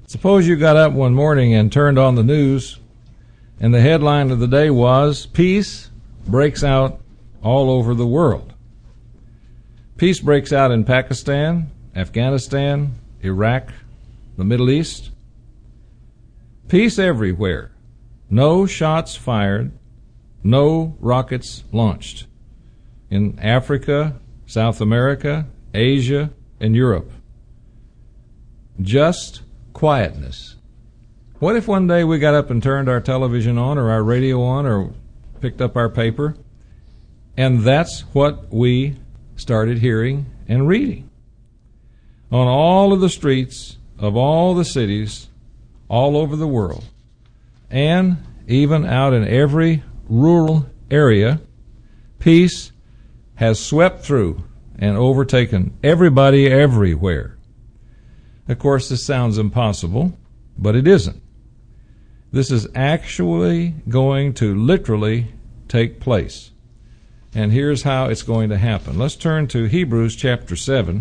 Suppose you got up one morning and turned on the news, and the headline of the day was, "Peace breaks out all over the world." Peace breaks out in Pakistan, Afghanistan, Iraq, the Middle East. Peace everywhere. No shots fired, no rockets launched. In Africa, South America, Asia, and Europe. Just quietness. What if one day we got up and turned our television on or our radio on or picked up our paper, and that's what we started hearing and reading? On all of the streets of all the cities all over the world, and even out in every rural area, peace has swept through and overtaken everybody everywhere. Of course, this sounds impossible, but it isn't. This is actually going to literally take place. And here's how it's going to happen. Let's turn to Hebrews chapter 7,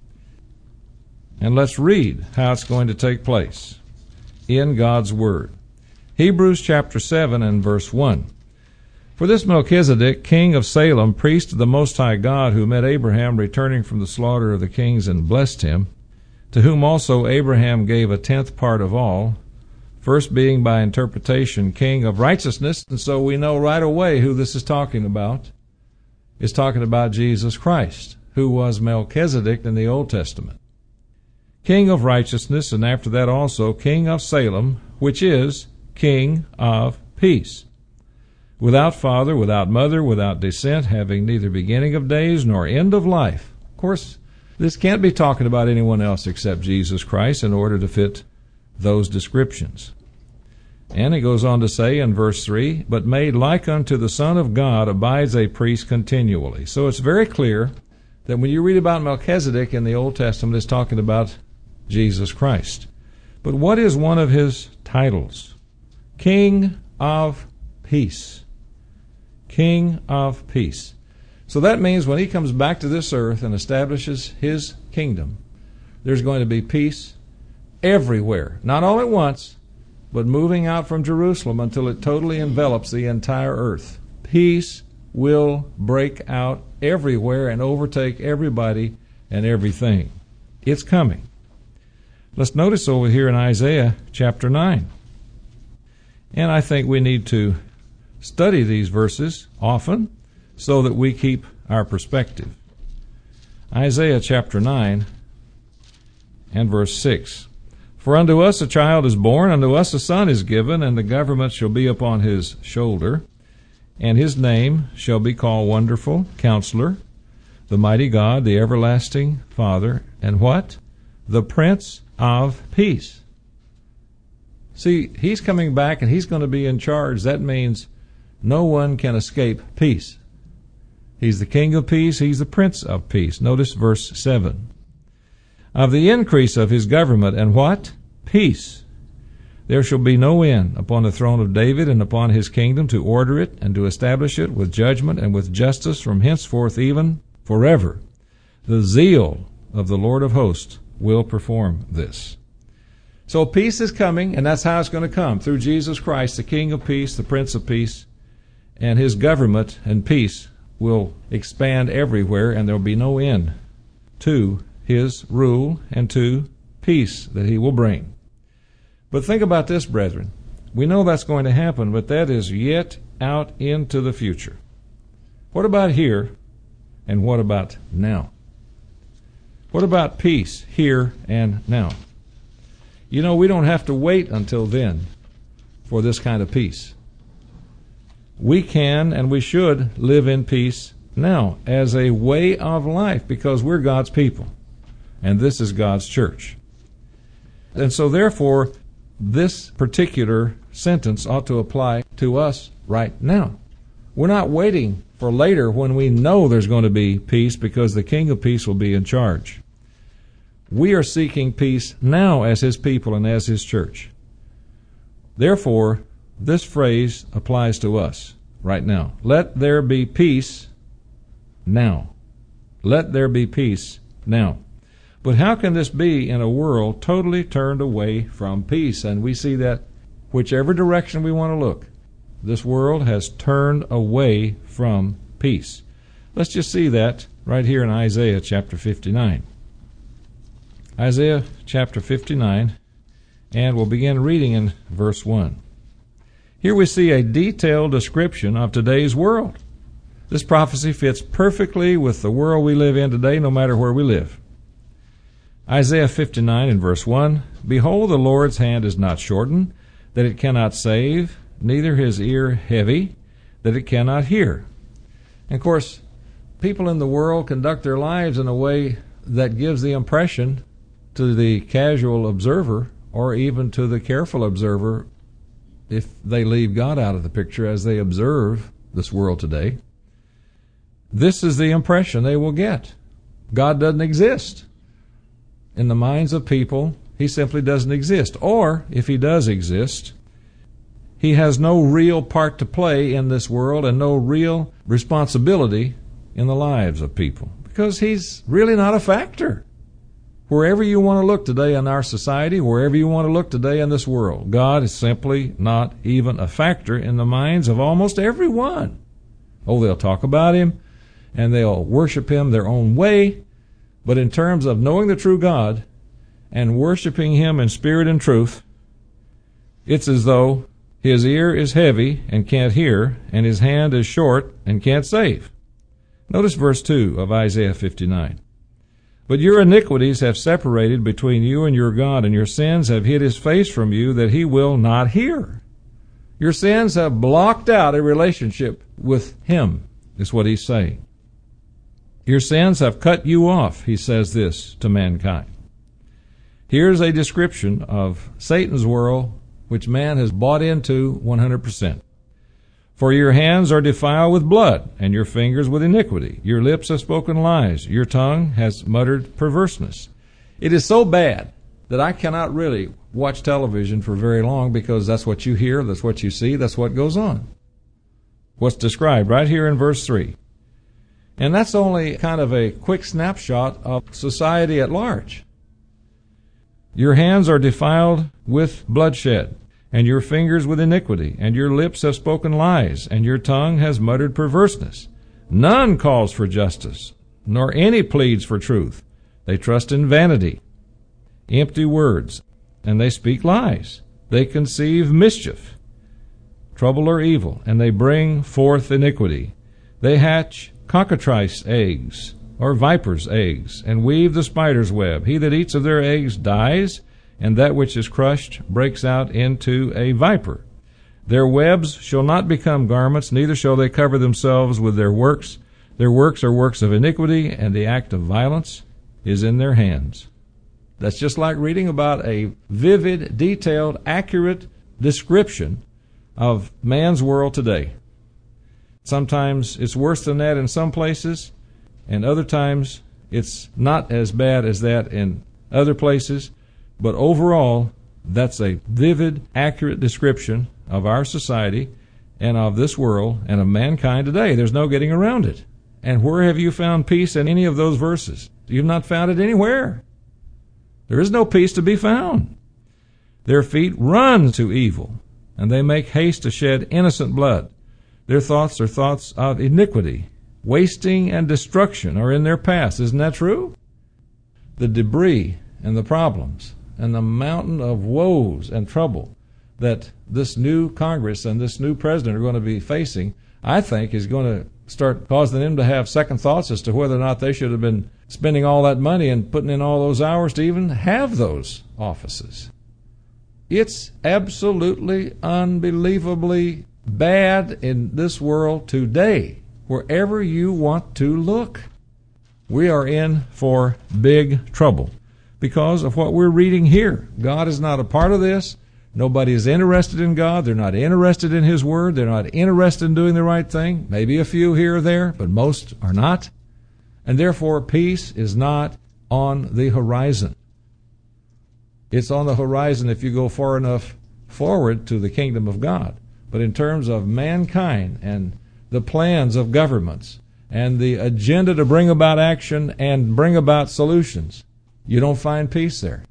and let's read how it's going to take place in God's Word. Hebrews chapter 7 and verse 1. For this Melchizedek, king of Salem, priest of the Most High God, who met Abraham returning from the slaughter of the kings and blessed him, to whom also Abraham gave a tenth part of all, first being by interpretation king of righteousness, and so we know right away who this is talking about. It's talking about Jesus Christ, who was Melchizedek in the Old Testament. King of righteousness, and after that also king of Salem, which is king of peace. Without father, without mother, without descent, having neither beginning of days nor end of life. Of course, this can't be talking about anyone else except Jesus Christ in order to fit those descriptions. And he goes on to say in verse 3, but made like unto the Son of God abides a priest continually. So it's very clear that when you read about Melchizedek in the Old Testament, it's talking about Jesus Christ. But what is one of his titles? King of Peace. King of Peace. So that means when he comes back to this earth and establishes his kingdom, there's going to be peace everywhere. Not all at once, but moving out from Jerusalem until it totally envelops the entire earth. Peace will break out everywhere and overtake everybody and everything. It's coming. Let's notice over here in Isaiah chapter 9. And I think we need to study these verses often so that we keep our perspective. Isaiah chapter 9 and verse 6. For unto us a child is born, unto us a son is given, and the government shall be upon his shoulder, and his name shall be called Wonderful, Counselor, the Mighty God, the Everlasting Father, and what? The Prince of Peace. See, he's coming back and he's going to be in charge. That means no one can escape peace. He's the King of Peace. He's the Prince of Peace. Notice verse 7. Of the increase of his government and what? Peace. There shall be no end upon the throne of David and upon his kingdom, to order it and to establish it with judgment and with justice from henceforth even forever. The zeal of the Lord of hosts will perform this. So peace is coming, and that's how it's going to come, through Jesus Christ, the King of Peace, the Prince of Peace, and his government and peace will expand everywhere, and there will be no end to his rule and to peace that he will bring. But think about this, brethren. We know that's going to happen, but that is yet out into the future. What about here, and what about now? What about peace here and now? You know, we don't have to wait until then for this kind of peace. We can and we should live in peace now as a way of life, because we're God's people and this is God's church. And so therefore, this particular sentence ought to apply to us right now. We're not waiting for later when we know there's going to be peace, because the King of Peace will be in charge. We are seeking peace now as his people and as his church. Therefore, this phrase applies to us right now. Let there be peace now. Let there be peace now. But how can this be in a world totally turned away from peace? And we see that whichever direction we want to look, this world has turned away from peace. Let's just see that right here in Isaiah chapter 59. Isaiah chapter 59, and we'll begin reading in verse 1. Here we see a detailed description of today's world. This prophecy fits perfectly with the world we live in today, no matter where we live. Isaiah 59 and verse 1, Behold, the Lord's hand is not shortened, that it cannot save, neither his ear heavy, that it cannot hear. And of course, people in the world conduct their lives in a way that gives the impression to the casual observer, or even to the careful observer, if they leave God out of the picture as they observe this world today, this is the impression they will get. God doesn't exist. In the minds of people, he simply doesn't exist. Or, if he does exist, he has no real part to play in this world and no real responsibility in the lives of people, because he's really not a factor. Wherever you want to look today in our society, wherever you want to look today in this world, God is simply not even a factor in the minds of almost everyone. Oh, they'll talk about him and they'll worship him their own way, but in terms of knowing the true God and worshiping him in spirit and truth, it's as though his ear is heavy and can't hear, and his hand is short and can't save. Notice verse 2 of Isaiah 59. But your iniquities have separated between you and your God, and your sins have hid his face from you, that he will not hear. Your sins have blocked out a relationship with him, is what he's saying. Your sins have cut you off, he says this to mankind. Here's a description of Satan's world, which man has bought into 100%. For your hands are defiled with blood, and your fingers with iniquity. Your lips have spoken lies. Your tongue has muttered perverseness. It is so bad that I cannot really watch television for very long, because that's what you hear, that's what you see, that's what goes on. What's described right here in verse 3. And that's only kind of a quick snapshot of society at large. Your hands are defiled with bloodshed, and your fingers with iniquity, and your lips have spoken lies, and your tongue has muttered perverseness. None calls for justice, nor any pleads for truth. They trust in vanity, empty words, and they speak lies. They conceive mischief, trouble or evil, and they bring forth iniquity. They hatch cockatrice eggs, or viper's eggs, and weave the spider's web. He that eats of their eggs dies, and that which is crushed breaks out into a viper. Their webs shall not become garments, neither shall they cover themselves with their works. Their works are works of iniquity, and the act of violence is in their hands. That's just like reading about a vivid, detailed, accurate description of man's world today. Sometimes it's worse than that in some places, and other times it's not as bad as that in other places. But overall, that's a vivid, accurate description of our society and of this world and of mankind today. There's no getting around it. And where have you found peace in any of those verses? You've not found it anywhere. There is no peace to be found. Their feet run to evil, and they make haste to shed innocent blood. Their thoughts are thoughts of iniquity. Wasting and destruction are in their paths. Isn't that true? The debris and the problems and the mountain of woes and trouble that this new Congress and this new president are going to be facing, I think, is going to start causing them to have second thoughts as to whether or not they should have been spending all that money and putting in all those hours to even have those offices. It's absolutely, unbelievably bad in this world today, wherever you want to look. We are in for big trouble because of what we're reading here. God is not a part of this. Nobody is interested in God. They're not interested in His Word. They're not interested in doing the right thing. Maybe a few here or there, but most are not. And therefore, peace is not on the horizon. It's on the horizon if you go far enough forward to the kingdom of God. But in terms of mankind and the plans of governments and the agenda to bring about action and bring about solutions, You don't find peace there.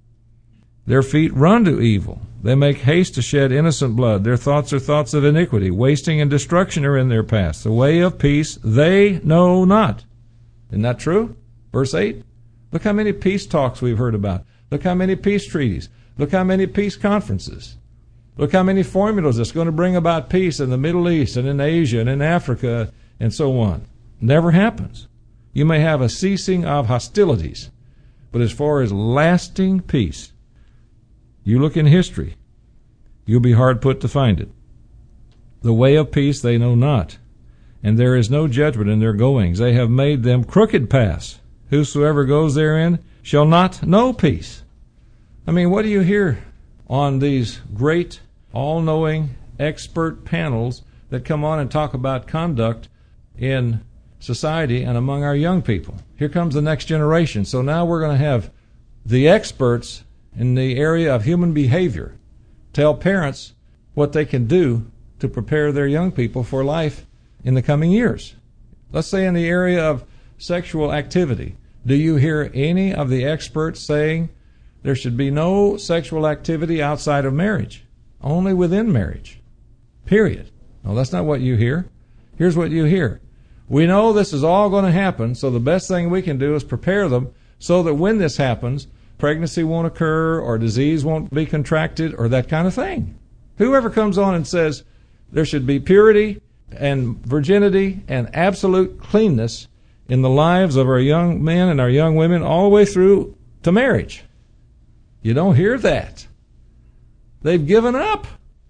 Their feet run to evil. They make haste to shed innocent blood. Their thoughts are thoughts of iniquity. Wasting and destruction are in their paths. The way of peace they know not. Isn't that true? Verse 8. Look how many peace talks we've heard about. Look how many peace treaties. Look how many peace conferences. Look how many formulas that's going to bring about peace in the Middle East and in Asia and in Africa and so on. Never happens. You may have a ceasing of hostilities, but as far as lasting peace, you look in history, you'll be hard put to find it. The way of peace they know not, and there is no judgment in their goings. They have made them crooked paths. Whosoever goes therein shall not know peace. I mean, what do you hear on these great, all-knowing, expert panels that come on and talk about conduct in society and among our young people? Here comes the next generation. So now we're going to have the experts in the area of human behavior tell parents what they can do to prepare their young people for life in the coming years. Let's say in the area of sexual activity. Do you hear any of the experts saying there should be no sexual activity outside of marriage, only within marriage? Period. No, that's not what you hear. Here's what you hear. We know this is all going to happen, so the best thing we can do is prepare them so that when this happens, pregnancy won't occur or disease won't be contracted or that kind of thing. Whoever comes on and says there should be purity and virginity and absolute cleanness in the lives of our young men and our young women all the way through to marriage. You don't hear that. They've given up.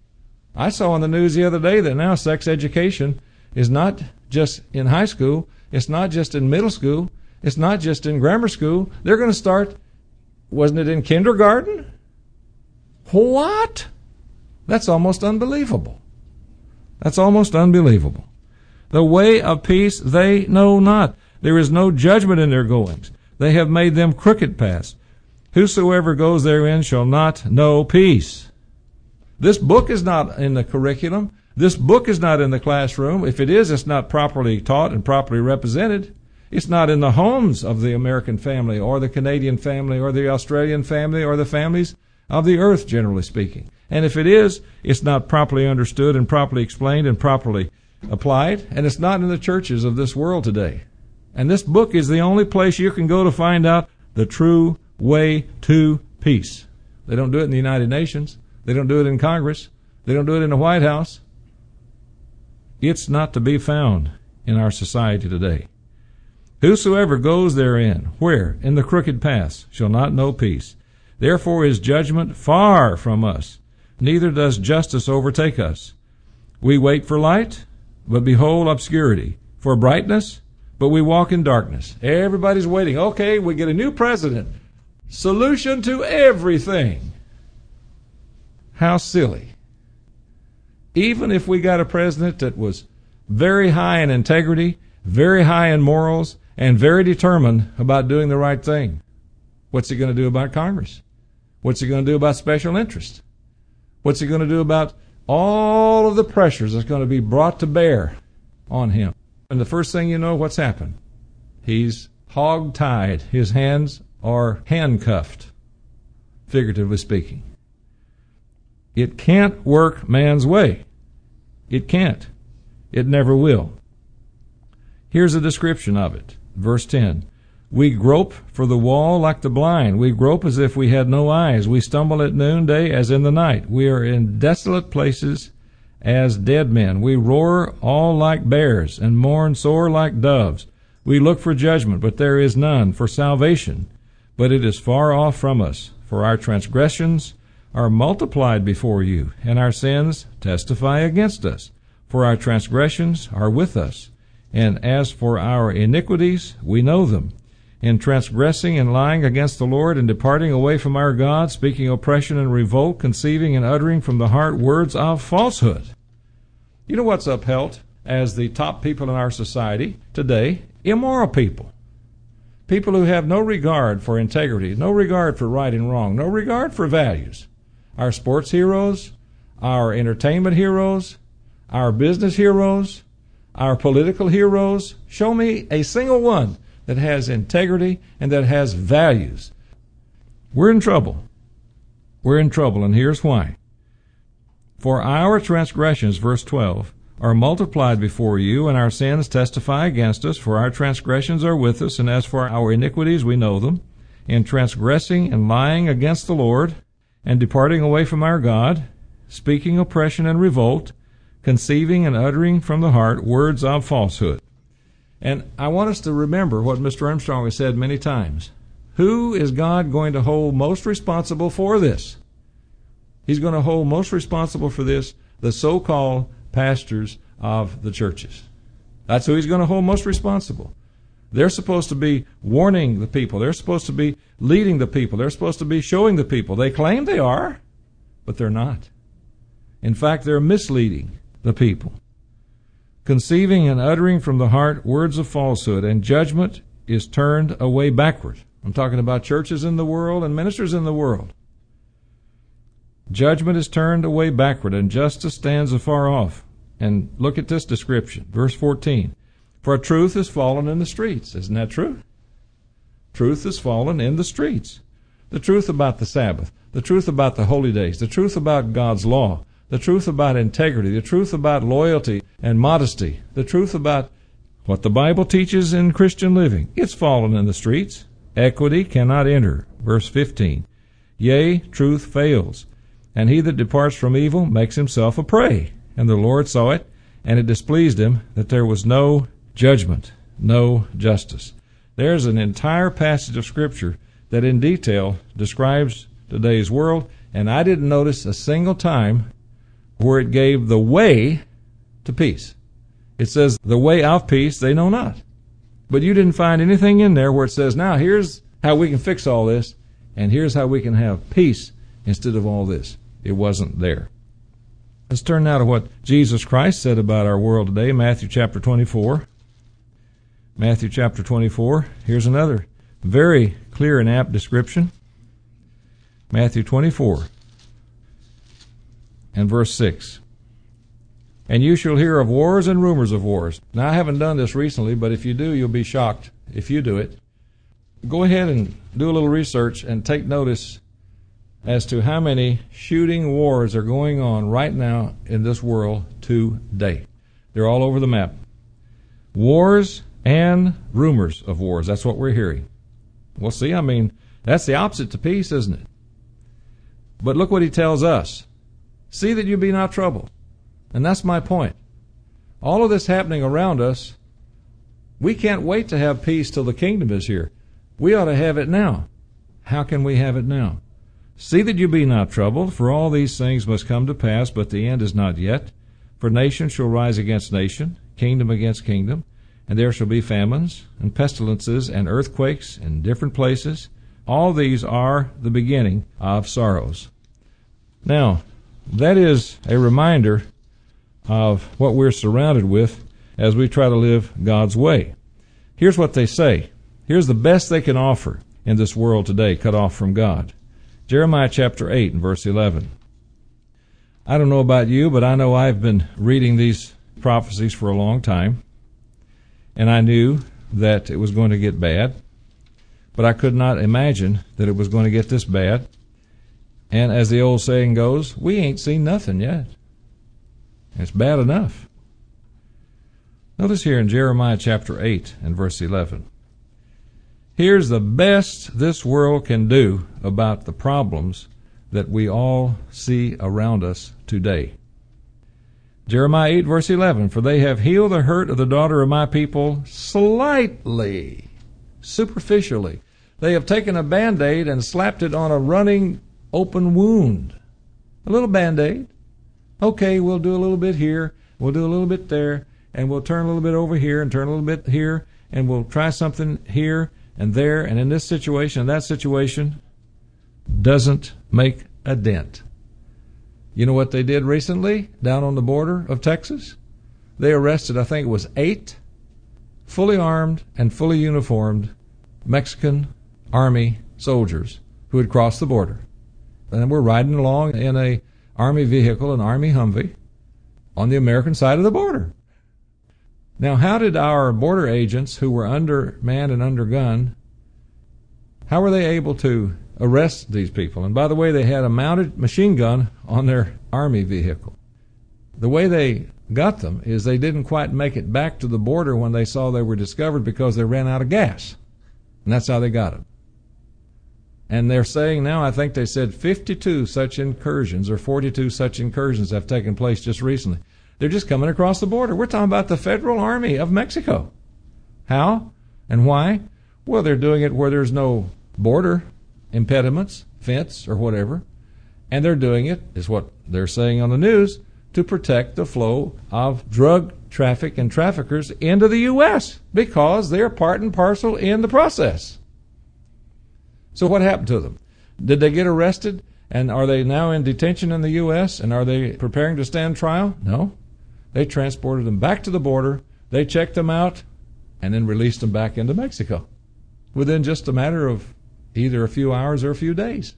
I saw on the news the other day that now sex education is not just in high school, it's not just in middle school, it's not just in grammar school. They're going to start, wasn't it in kindergarten? What? That's almost unbelievable. That's almost unbelievable. The way of peace they know not. There is no judgment in their goings. They have made them crooked paths. Whosoever goes therein shall not know peace. This book is not in the curriculum. This book is not in the classroom. If it is, it's not properly taught and properly represented. It's not in the homes of the American family or the Canadian family or the Australian family or the families of the earth, generally speaking. And if it is, it's not properly understood and properly explained and properly applied, and it's not in the churches of this world today. And this book is the only place you can go to find out the true way to peace. They don't do it in the United Nations. They don't do it in Congress. They don't do it in the White House. It's not to be found in our society today. Whosoever goes therein, where? In the crooked paths, shall not know peace. Therefore is judgment far from us, neither does justice overtake us. We wait for light, but behold obscurity. For brightness, but we walk in darkness. Everybody's waiting. Okay, we get a new president. Solution to everything. How silly. Even if we got a president that was very high in integrity, very high in morals, and very determined about doing the right thing, what's he going to do about Congress? What's he going to do about special interest? What's he going to do about all of the pressures that's going to be brought to bear on him? And the first thing you know, what's happened? He's hog-tied. His hands are handcuffed, figuratively speaking. It can't work man's way. It can't. It never will. Here's a description of it. Verse 10. We grope for the wall like the blind. We grope as if we had no eyes. We stumble at noonday as in the night. We are in desolate places as dead men. We roar all like bears and mourn sore like doves. We look for judgment, but there is none, for salvation, but it is far off from us. For our transgressions are multiplied before you, and our sins testify against us. For our transgressions are with us, and as for our iniquities, we know them. In transgressing and lying against the Lord, and departing away from our God, speaking oppression and revolt, conceiving and uttering from the heart words of falsehood. You know what's upheld as the top people in our society today? Immoral people. People who have no regard for integrity, no regard for right and wrong, no regard for values. Our sports heroes, our entertainment heroes, our business heroes, our political heroes. Show me a single one that has integrity, and that has values. We're in trouble. We're in trouble, and here's why. For our transgressions, verse 12, are multiplied before you, and our sins testify against us, for our transgressions are with us, and as for our iniquities we know them, in transgressing and lying against the Lord, and departing away from our God, speaking oppression and revolt, conceiving and uttering from the heart words of falsehood. And I want us to remember what Mr. Armstrong has said many times. Who is God going to hold most responsible for this? He's going to hold most responsible for this the so-called pastors of the churches. That's who he's going to hold most responsible. They're supposed to be warning the people. They're supposed to be leading the people. They're supposed to be showing the people. They claim they are, but they're not. In fact, they're misleading the people. Conceiving and uttering from the heart words of falsehood, and judgment is turned away backward. I'm talking about churches in the world and ministers in the world. Judgment is turned away backward, and justice stands afar off. And look at this description, verse 14. For truth is fallen in the streets. Isn't that true? Truth is fallen in the streets. The truth about the Sabbath, the truth about the holy days, the truth about God's law, the truth about integrity, the truth about loyalty and modesty, the truth about what the Bible teaches in Christian living. It's fallen in the streets. Equity cannot enter. Verse 15. Yea, truth fails, and he that departs from evil makes himself a prey. And the Lord saw it, and it displeased him that there was no judgment, no justice. There's an entire passage of Scripture that in detail describes today's world, and I didn't notice a single time where it gave the way to peace. It says, the way of peace they know not. But you didn't find anything in there where it says, now here's how we can fix all this, and here's how we can have peace instead of all this. It wasn't there. Let's turn now to what Jesus Christ said about our world today, Matthew chapter 24. Matthew chapter 24. Here's another very clear and apt description. Matthew 24 and verse 6. And you shall hear of wars and rumors of wars. Now, I haven't done this recently, but if you do, you'll be shocked if you do it. Go ahead and do a little research and take notice as to how many shooting wars are going on right now in this world today. They're all over the map. Wars and rumors of wars. That's what we're hearing. Well, see, I mean, that's the opposite to peace, isn't it? But look what he tells us. See that you be not troubled. And that's my point. All of this happening around us, we can't wait to have peace till the kingdom is here. We ought to have it now. How can we have it now? See that you be not troubled, for all these things must come to pass, but the end is not yet. For nation shall rise against nation, kingdom against kingdom, and there shall be famines, and pestilences, and earthquakes in different places. All these are the beginning of sorrows. Now, that is a reminder of what we're surrounded with as we try to live God's way. Here's what they say. Here's the best they can offer in this world today, cut off from God. Jeremiah chapter 8 and verse 11. I don't know about you, but I know I've been reading these prophecies for a long time, and I knew that it was going to get bad, but I could not imagine that it was going to get this bad. And as the old saying goes, we ain't seen nothing yet. It's bad enough. Notice here in Jeremiah chapter 8 and verse 11. Here's the best this world can do about the problems that we all see around us today. Jeremiah 8 verse 11, for they have healed the hurt of the daughter of my people slightly, superficially. They have taken a Band-Aid and slapped it on a running open wound. A little Band-Aid. Okay, we'll do a little bit here, we'll do a little bit there, and we'll turn a little bit over here and turn a little bit here, and we'll try something here and there, and in this situation and that situation, doesn't make a dent. You know what they did recently down on the border of Texas? They arrested, I think it was 8 fully armed and fully uniformed Mexican Army soldiers who had crossed the border. And were riding along in a Army vehicle, an Army Humvee, on the American side of the border. Now, how did our border agents who were undermanned and undergunned, how were they able to arrest these people? And by the way, they had a mounted machine gun on their army vehicle. The way they got them is they didn't quite make it back to the border when they saw they were discovered because they ran out of gas. And that's how they got them. And they're saying now, I think they said 52 such incursions or 42 such incursions have taken place just recently. They're just coming across the border. We're talking about the Federal Army of Mexico. How and why? Well, they're doing it where there's no border impediments, fence, or whatever. And they're doing it, is what they're saying on the news, to protect the flow of drug traffic and traffickers into the U.S. because they're part and parcel in the process. So what happened to them? Did they get arrested? And are they now in detention in the U.S.? And are they preparing to stand trial? No. They transported them back to the border, they checked them out, and then released them back into Mexico within just a matter of either a few hours or a few days.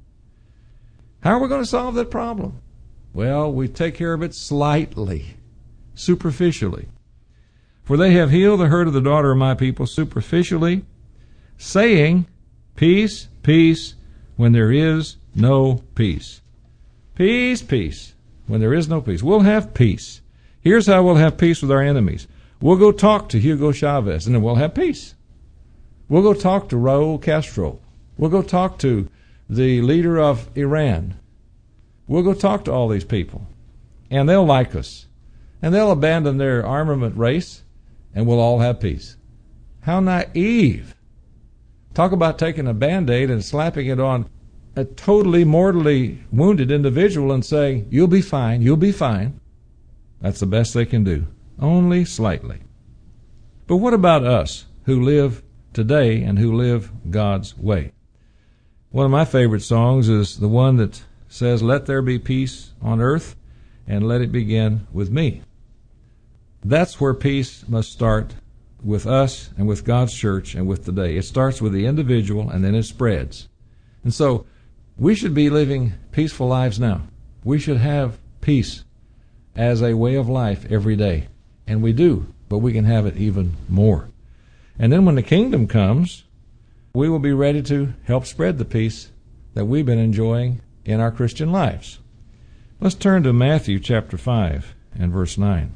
How are we going to solve that problem? Well, we take care of it slightly, superficially. For they have healed the hurt of the daughter of my people superficially, saying, peace, peace, when there is no peace. Peace, peace, when there is no peace. We'll have peace. Here's how we'll have peace with our enemies. We'll go talk to Hugo Chavez, and then we'll have peace. We'll go talk to Raul Castro. We'll go talk to the leader of Iran. We'll go talk to all these people, and they'll like us, and they'll abandon their armament race, and we'll all have peace. How naive. Talk about taking a Band-Aid and slapping it on a totally mortally wounded individual and saying, you'll be fine, you'll be fine. That's the best they can do, only slightly. But what about us who live today and who live God's way? One of my favorite songs is the one that says, let there be peace on earth, and let it begin with me. That's where peace must start, with us and with God's church and with today. It starts with the individual, and then it spreads. And so we should be living peaceful lives now. We should have peace as a way of life every day. And we do, but we can have it even more. And then when the kingdom comes, we will be ready to help spread the peace that we've been enjoying in our Christian lives. Let's turn to Matthew chapter 5 and verse 9.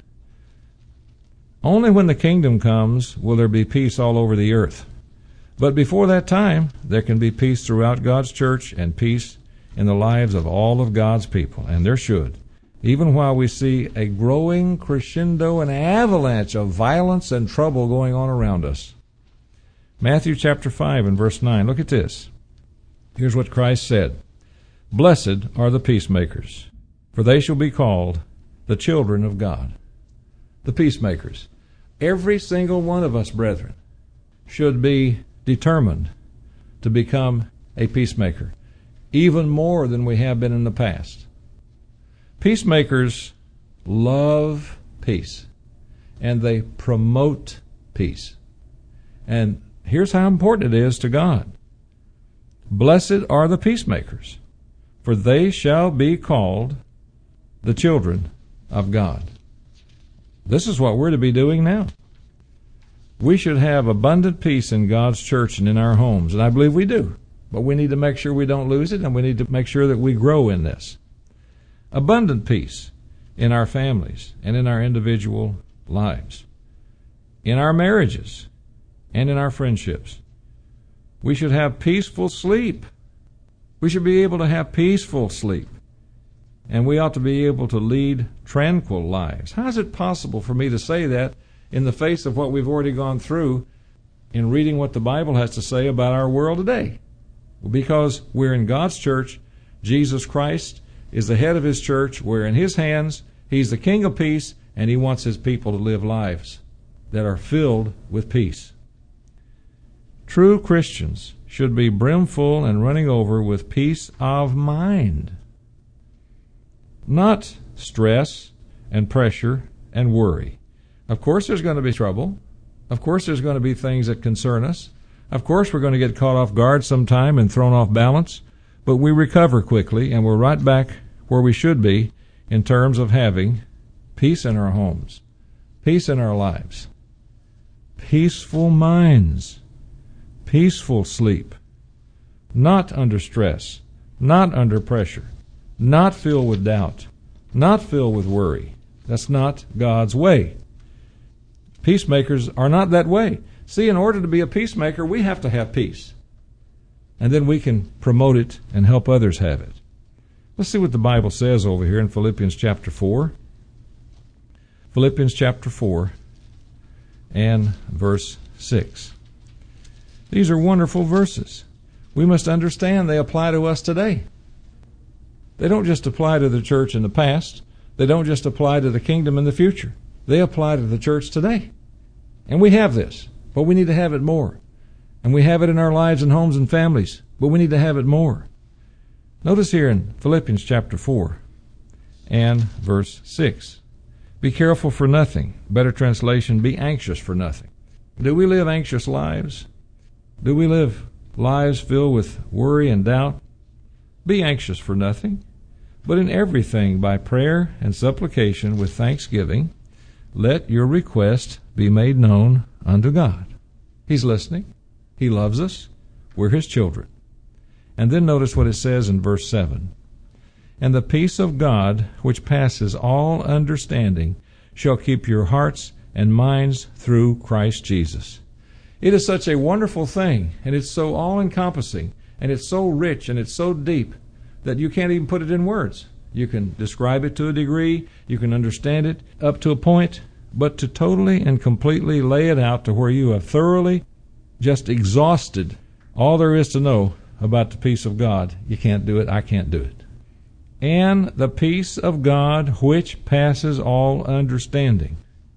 Only when the kingdom comes will there be peace all over the earth. But before that time, there can be peace throughout God's church and peace in the lives of all of God's people. And there should. Even while we see a growing crescendo and avalanche of violence and trouble going on around us. Matthew chapter 5 and verse 9. Look at this. Here's what Christ said. Blessed are the peacemakers, for they shall be called the children of God. The peacemakers. Every single one of us, brethren, should be determined to become a peacemaker, even more than we have been in the past. Peacemakers love peace, and they promote peace. And here's how important it is to God. Blessed are the peacemakers, for they shall be called the children of God. This is what we're to be doing now. We should have abundant peace in God's church and in our homes, and I believe we do. But we need to make sure we don't lose it, and we need to make sure that we grow in this. Abundant peace in our families and in our individual lives, in our marriages and in our friendships. We should have peaceful sleep. We should be able to have peaceful sleep. And we ought to be able to lead tranquil lives. How is it possible for me to say that in the face of what we've already gone through in reading what the Bible has to say about our world today? Well, because we're in God's church. Jesus Christ is the head of his church. We're in his hands. He's the King of peace, and he wants his people to live lives that are filled with peace. True Christians should be brimful and running over with peace of mind. Not stress and pressure and worry. Of course there's going to be trouble. Of course there's going to be things that concern us. Of course we're going to get caught off guard sometime and thrown off balance. But we recover quickly, and we're right back where we should be in terms of having peace in our homes, Peace in our lives. Peaceful minds. Peaceful sleep. Not under stress. Not under pressure. Not filled with doubt. Not filled with worry. That's not God's way. Peacemakers are not that way. See, in order to be a peacemaker, we have to have peace. And then we can promote it and help others have it. Let's see what the Bible says over here in Philippians chapter 4. Philippians chapter 4 and verse 6. These are wonderful verses. We must understand they apply to us today. They don't just apply to the church in the past. They don't just apply to the kingdom in the future. They apply to the church today. And we have this, but we need to have it more. And we have it in our lives and homes and families, but we need to have it more. Notice here in Philippians chapter 4 and verse 6. Be careful for nothing. Better translation, be anxious for nothing. Do we live anxious lives? Do we live lives filled with worry and doubt? Be anxious for nothing, but in everything by prayer and supplication with thanksgiving, let your request be made known unto God. He's listening. He loves us. We're His children. And then notice what it says in verse 7. And the peace of God, which passes all understanding, shall keep your hearts and minds through Christ Jesus. It is such a wonderful thing, and it's so all-encompassing, and it's so rich, and it's so deep, that you can't even put it in words. You can describe it to a degree, you can understand it up to a point, but to totally and completely lay it out to where you have thoroughly just exhausted all there is to know about the peace of God, you can't do it, I can't do it. And the peace of God which passes all understanding.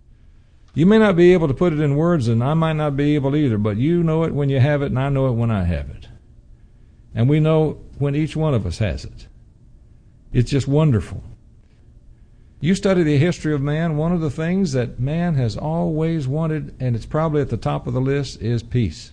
You may not be able to put it in words, and I might not be able either, but you know it when you have it, and I know it when I have it. And we know when each one of us has it. It's just wonderful. You study the history of man, one of the things that man has always wanted, and it's probably at the top of the list, is peace.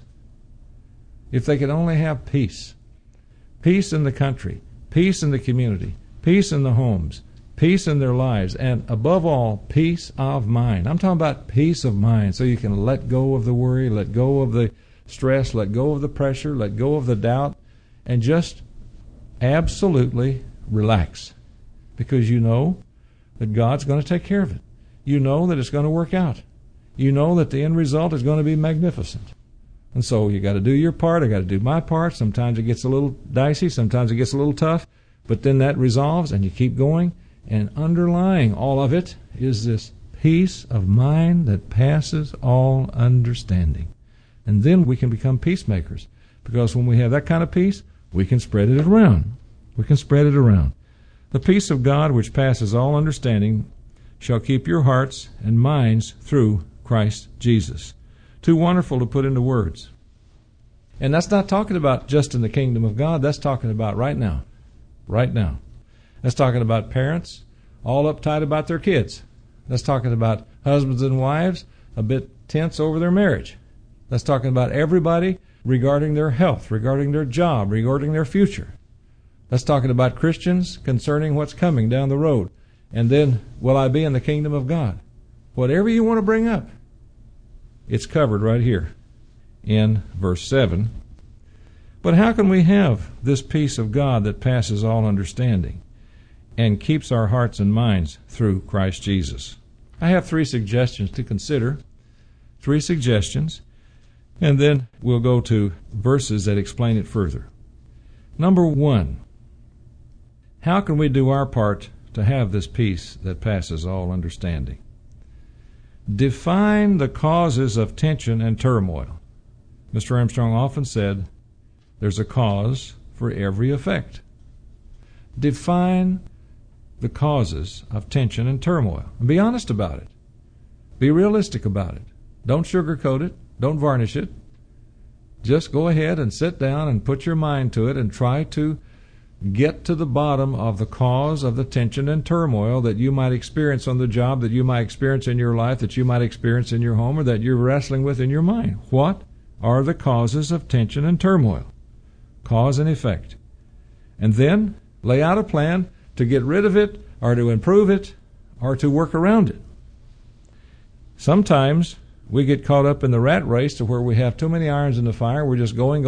If they could only have peace. Peace in the country, peace in the community, peace in the homes, peace in their lives, and above all, peace of mind. I'm talking about peace of mind, so you can let go of the worry, let go of the stress, let go of the pressure, let go of the doubt, and just absolutely relax. Because you know that God's going to take care of it. You know that it's going to work out. You know that the end result is going to be magnificent. And so you got to do your part, I got to do my part. Sometimes it gets a little dicey, sometimes it gets a little tough, but then that resolves and you keep going. And underlying all of it is this peace of mind that passes all understanding. And then we can become peacemakers. Because when we have that kind of peace, we can spread it around. We can spread it around. The peace of God which passes all understanding shall keep your hearts and minds through Christ Jesus. Too wonderful to put into words. And that's not talking about just in the kingdom of God. That's talking about right now. Right now. That's talking about parents all uptight about their kids. That's talking about husbands and wives a bit tense over their marriage. That's talking about everybody regarding their health, regarding their job, regarding their future. That's talking about Christians concerning what's coming down the road. And then, will I be in the kingdom of God? Whatever you want to bring up, it's covered right here in verse 7. But how can we have this peace of God that passes all understanding and keeps our hearts and minds through Christ Jesus? I have 3 suggestions to consider. 3 suggestions. And then we'll go to verses that explain it further. Number 1, how can we do our part to have this peace that passes all understanding? Define the causes of tension and turmoil. Mr. Armstrong often said, there's a cause for every effect. Define the causes of tension and turmoil. And be honest about it. Be realistic about it. Don't sugarcoat it. Don't varnish it. Just go ahead and sit down and put your mind to it and try to get to the bottom of the cause of the tension and turmoil that you might experience on the job, that you might experience in your life, that you might experience in your home, or that you're wrestling with in your mind. What are the causes of tension and turmoil? Cause and effect. And then lay out a plan to get rid of it, or to improve it, or to work around it. Sometimes we get caught up in the rat race to where we have too many irons in the fire. We're just going.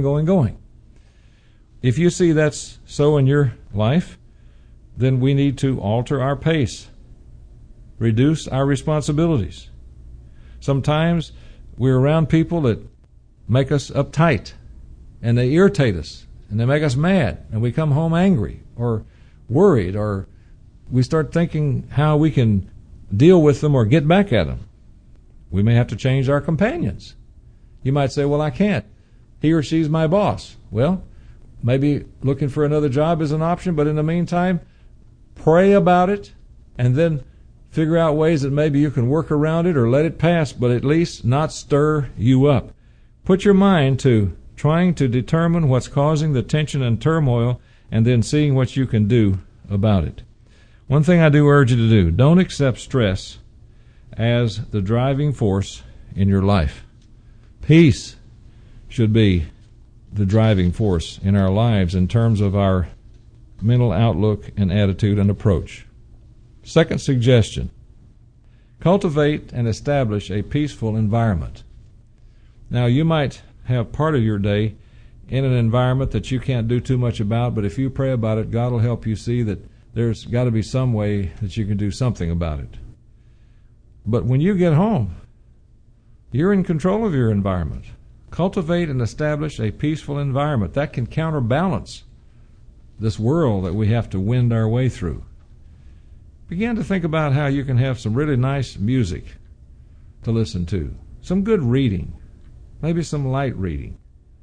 If you see that's so in your life, then we need to alter our pace, reduce our responsibilities. Sometimes we're around people that make us uptight, and they irritate us, and they make us mad, and we come home angry or worried, or we start thinking how we can deal with them or get back at them. We may have to change our companions. You might say, well, I can't. He or she's my boss. Well, maybe looking for another job is an option, but in the meantime, pray about it and then figure out ways that maybe you can work around it or let it pass, but at least not stir you up. Put your mind to trying to determine what's causing the tension and turmoil and then seeing what you can do about it. One thing I do urge you to do, don't accept stress as the driving force in your life. Peace should be the driving force in our lives in terms of our mental outlook and attitude and approach. Second suggestion, cultivate and establish a peaceful environment. Now, you might have part of your day in an environment that you can't do too much about, but if you pray about it, God will help you see that there's got to be some way that you can do something about it. But when you get home, you're in control of your environment. Cultivate and establish a peaceful environment. That can counterbalance this world that we have to wend our way through. Begin to think about how you can have some really nice music to listen to, some good reading, maybe some light reading.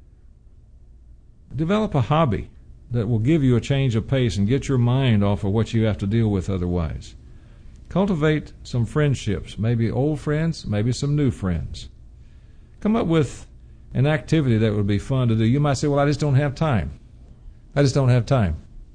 Develop a hobby that will give you a change of pace and get your mind off of what you have to deal with otherwise. Cultivate some friendships, maybe old friends, maybe some new friends. Come up with an activity that would be fun to do. You might say, well, I just don't have time. I just don't have time.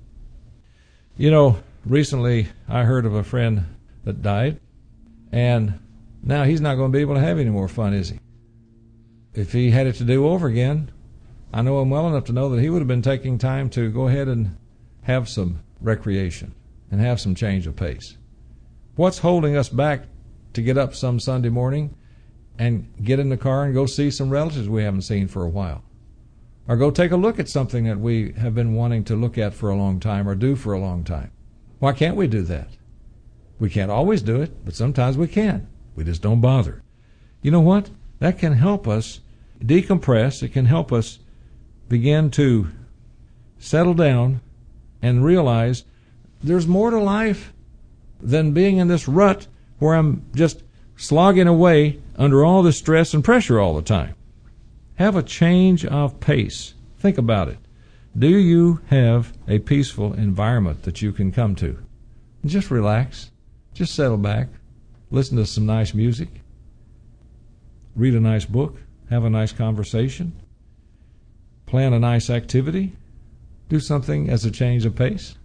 You know, recently I heard of a friend that died, and now he's not going to be able to have any more fun, is he? If he had it to do over again, I know him well enough to know that he would have been taking time to go ahead and have some recreation and have some change of pace. What's holding us back to get up some Sunday morning and get in the car and go see some relatives we haven't seen for a while? Or go take a look at something that we have been wanting to look at for a long time or do for a long time? Why can't we do that? We can't always do it, but sometimes we can. We just don't bother. You know what? That can help us decompress. It can help us begin to settle down and realize there's more to life than being in this rut where I'm just slogging away under all this stress and pressure all the time. Have a change of pace. Think about it. Do you have a peaceful environment that you can come to? Just relax. Just settle back. Listen to some nice music. Read a nice book. Have a nice conversation. Plan a nice activity. Do something as a change of pace.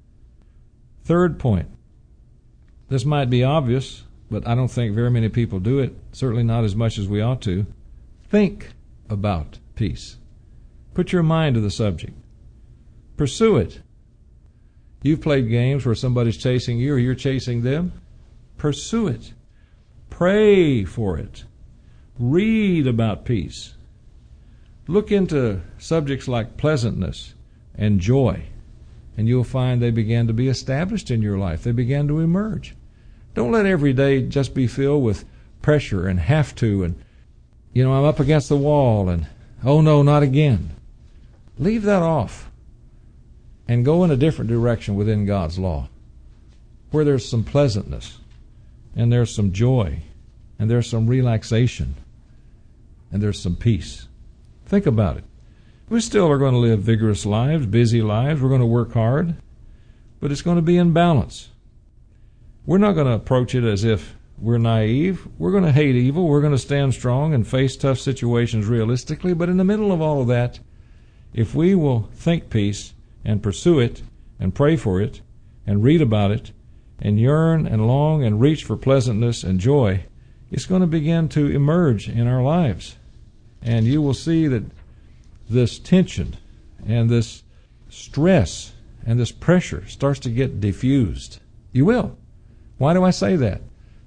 Third point. This might be obvious, but I don't think very many people do it, certainly not as much as we ought to. Think about peace. Put your mind to the subject. Pursue it. You've played games where somebody's chasing you or you're chasing them. Pursue it. Pray for it. Read about peace. Look into subjects like pleasantness and joy, and you'll find they begin to be established in your life. They begin to emerge. Don't let every day just be filled with pressure and have to and, I'm up against the wall and, oh no, not again. Leave that off and go in a different direction within God's law, where there's some pleasantness and there's some joy and there's some relaxation and there's some peace. Think about it. We still are going to live vigorous lives, busy lives. We're going to work hard, but it's going to be in balance. We're not going to approach it as if we're naive. We're going to hate evil. We're going to stand strong and face tough situations realistically. But in the middle of all of that, if we will think peace and pursue it and pray for it and read about it and yearn and long and reach for pleasantness and joy, it's going to begin to emerge in our lives. And you will see that this tension and this stress and this pressure starts to get diffused. You will. Why do I say that?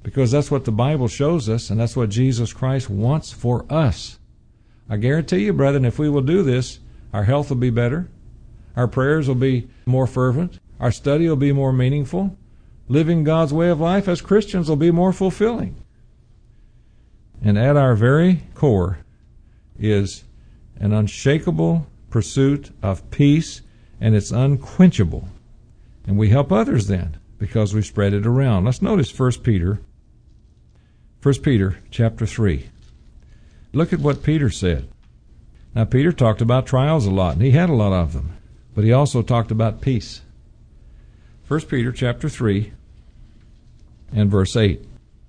because that's what the Bible shows us, and that's what Jesus Christ wants for us. I guarantee you, brethren, if we will do this, our health will be better, our prayers will be more fervent, our study will be more meaningful, living God's way of life as Christians will be more fulfilling. And at our very core is an unshakable pursuit of peace, and it's unquenchable. And we help others then, because we spread it around. Let's notice 1 Peter chapter 3. Look at what Peter said. Now, Peter talked about trials a lot, and he had a lot of them, but he also talked about peace. 1 Peter chapter 3 and verse 8.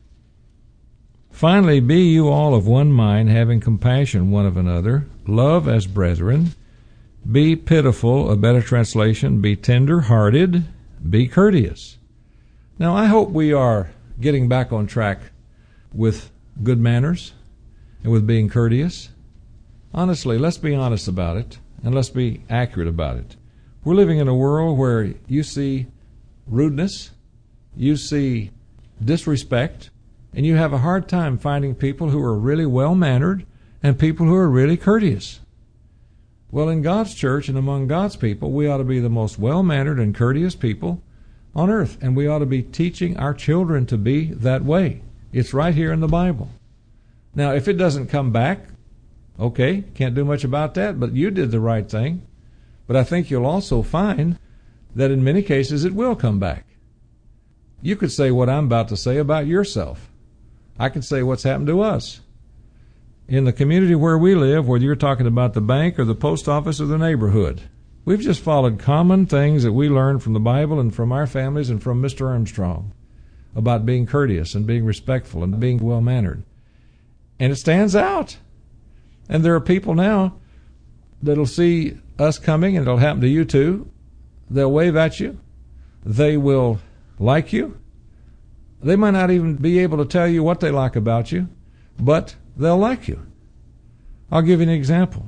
Finally, be you all of one mind, having compassion one of another, love as brethren, be pitiful, a better translation, be tender-hearted, be courteous. Now, I hope we are getting back on track with good manners and with being courteous. Honestly, let's be honest about it, and let's be accurate about it. We're living in a world where you see rudeness, you see disrespect, and you have a hard time finding people who are really well-mannered and people who are really courteous. Well, in God's church and among God's people, we ought to be the most well-mannered and courteous people on earth, and we ought to be teaching our children to be that way. It's right here in the Bible. Now, if it doesn't come back, okay, can't do much about that, but you did the right thing. But I think you'll also find that in many cases it will come back. You could say what I'm about to say about yourself. I could say what's happened to us. In the community where we live, whether you're talking about the bank or the post office or the neighborhood, we've just followed common things that we learned from the Bible and from our families and from Mr. Armstrong about being courteous and being respectful and being well-mannered. And it stands out. And there are people now that'll see us coming, and it'll happen to you too. They'll wave at you. They will like you. They might not even be able to tell you what they like about you, but they'll like you. I'll give you an example.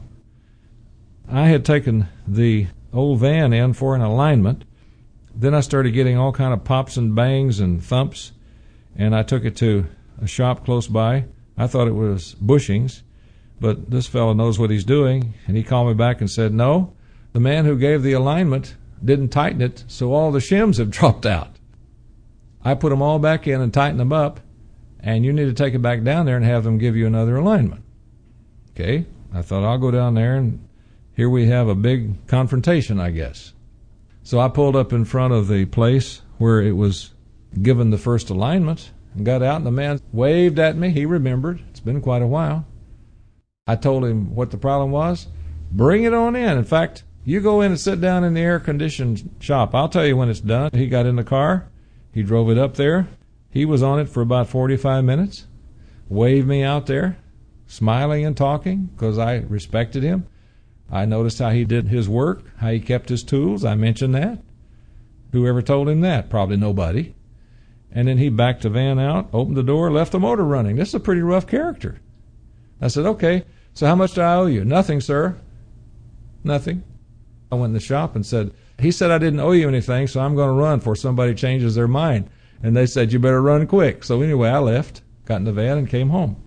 I had taken the old van in for an alignment. Then I started getting all kind of pops and bangs and thumps, and I took it to a shop close by. I thought it was bushings, but this fellow knows what he's doing, and he called me back and said, no, the man who gave the alignment didn't tighten it, so all the shims have dropped out. I put them all back in and tightened them up, and you need to take it back down there and have them give you another alignment. Okay, I thought I'll go down there, and here we have a big confrontation, I guess. So I pulled up in front of the place where it was given the first alignment and got out, and the man waved at me. He remembered. It's been quite a while. I told him what the problem was. Bring it on in. In fact, you go in and sit down in the air-conditioned shop. I'll tell you when it's done. He got in the car. He drove it up there. He was on it for about 45 minutes, waved me out there, smiling and talking because I respected him. I noticed how he did his work, how he kept his tools. I mentioned that. Whoever told him that? Probably nobody. And then he backed the van out, opened the door, left the motor running. This is a pretty rough character. I said, okay, so how much do I owe you? Nothing, sir. Nothing. I went in the shop and said, he said I didn't owe you anything, so I'm going to run before somebody changes their mind. And they said, you better run quick. So anyway, I left, got in the van, and came home.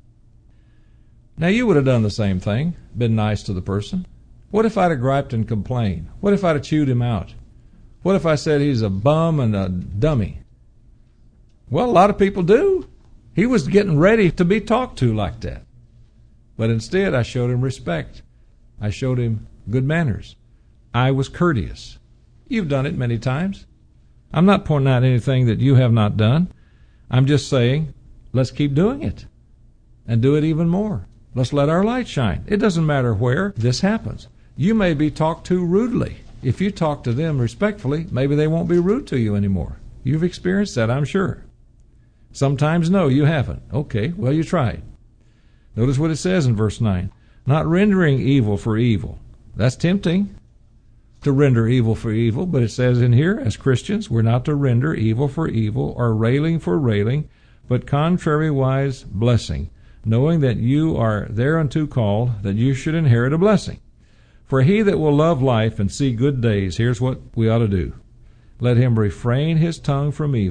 Now, you would have done the same thing, been nice to the person. What if I'd have griped and complained? What if I'd have chewed him out? What if I said he's a bum and a dummy? Well, a lot of people do. He was getting ready to be talked to like that. But instead, I showed him respect. I showed him good manners. I was courteous. You've done it many times. I'm not pointing out anything that you have not done. I'm just saying, let's keep doing it and do it even more. Let's let our light shine. It doesn't matter where this happens. You may be talked to rudely. If you talk to them respectfully, maybe they won't be rude to you anymore. You've experienced that, I'm sure. Sometimes, no, you haven't. Okay, well, you tried. Notice what it says in verse 9. Not rendering evil for evil. That's tempting to render evil for evil, but it says in here, as Christians, we're not to render evil for evil or railing for railing, but contrariwise blessing, knowing that you are thereunto called, that you should inherit a blessing. For he that will love life and see good days, here's what we ought to do. Let him refrain his tongue from evil,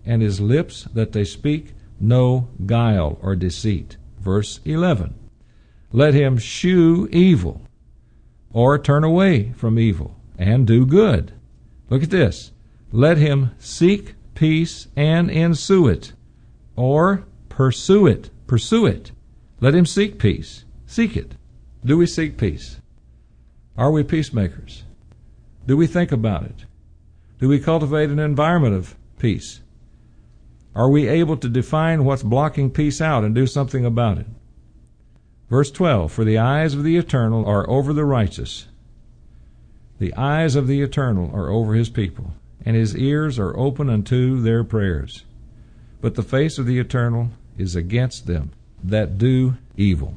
and his lips that they speak no guile or deceit. Verse 11. Let him shew evil, or turn away from evil, and do good. Look at this. Let him seek peace and ensue it, or pursue it. Pursue it. Let him seek peace. Seek it. Do we seek peace? Are we peacemakers? Do we think about it? Do we cultivate an environment of peace? Are we able to define what's blocking peace out and do something about it? Verse 12, for the eyes of the Eternal are over the righteous. The eyes of the Eternal are over his people, and his ears are open unto their prayers. But the face of the Eternal is against them that do evil.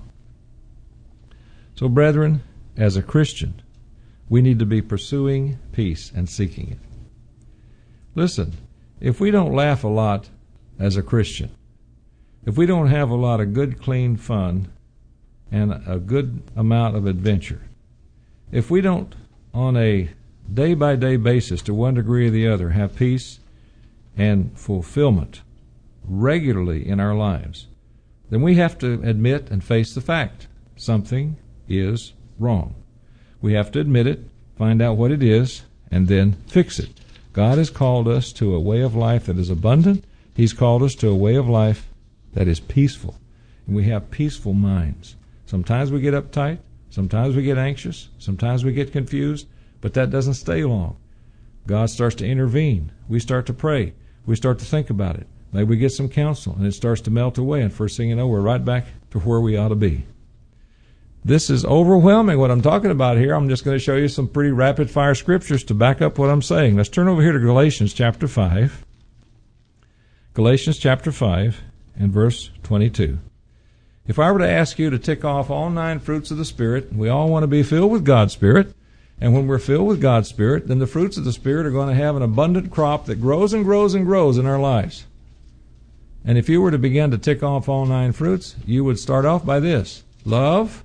So, brethren, as a Christian, we need to be pursuing peace and seeking it. Listen, if we don't laugh a lot as a Christian, if we don't have a lot of good, clean fun and a good amount of adventure, if we don't, on a day-by-day basis, to one degree or the other, have peace and fulfillment regularly in our lives, then we have to admit and face the fact something is wrong. We have to admit it, find out what it is, and then fix it. God has called us to a way of life that is abundant. He's called us to a way of life that is peaceful. And we have peaceful minds. Sometimes we get uptight. Sometimes we get anxious. Sometimes we get confused. But that doesn't stay long. God starts to intervene. We start to pray. We start to think about it. Maybe we get some counsel, and it starts to melt away. And first thing you know, we're right back to where we ought to be. This is overwhelming what I'm talking about here. I'm just going to show you some pretty rapid-fire scriptures to back up what I'm saying. Let's turn over here to Galatians chapter 5. Galatians chapter 5 and verse 22. If I were to ask you to tick off all 9 fruits of the Spirit, we all want to be filled with God's Spirit. And when we're filled with God's Spirit, then the fruits of the Spirit are going to have an abundant crop that grows and grows and grows in our lives. And if you were to begin to tick off all 9 fruits, you would start off by this: love,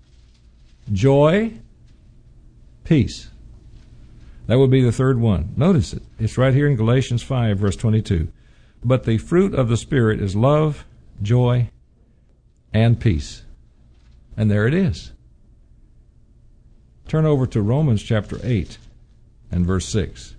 joy, peace. That would be the third one. Notice it. It's right here in Galatians 5, verse 22. But the fruit of the Spirit is love, joy, and peace. And there it is. Turn over to Romans chapter 8 and verse 6.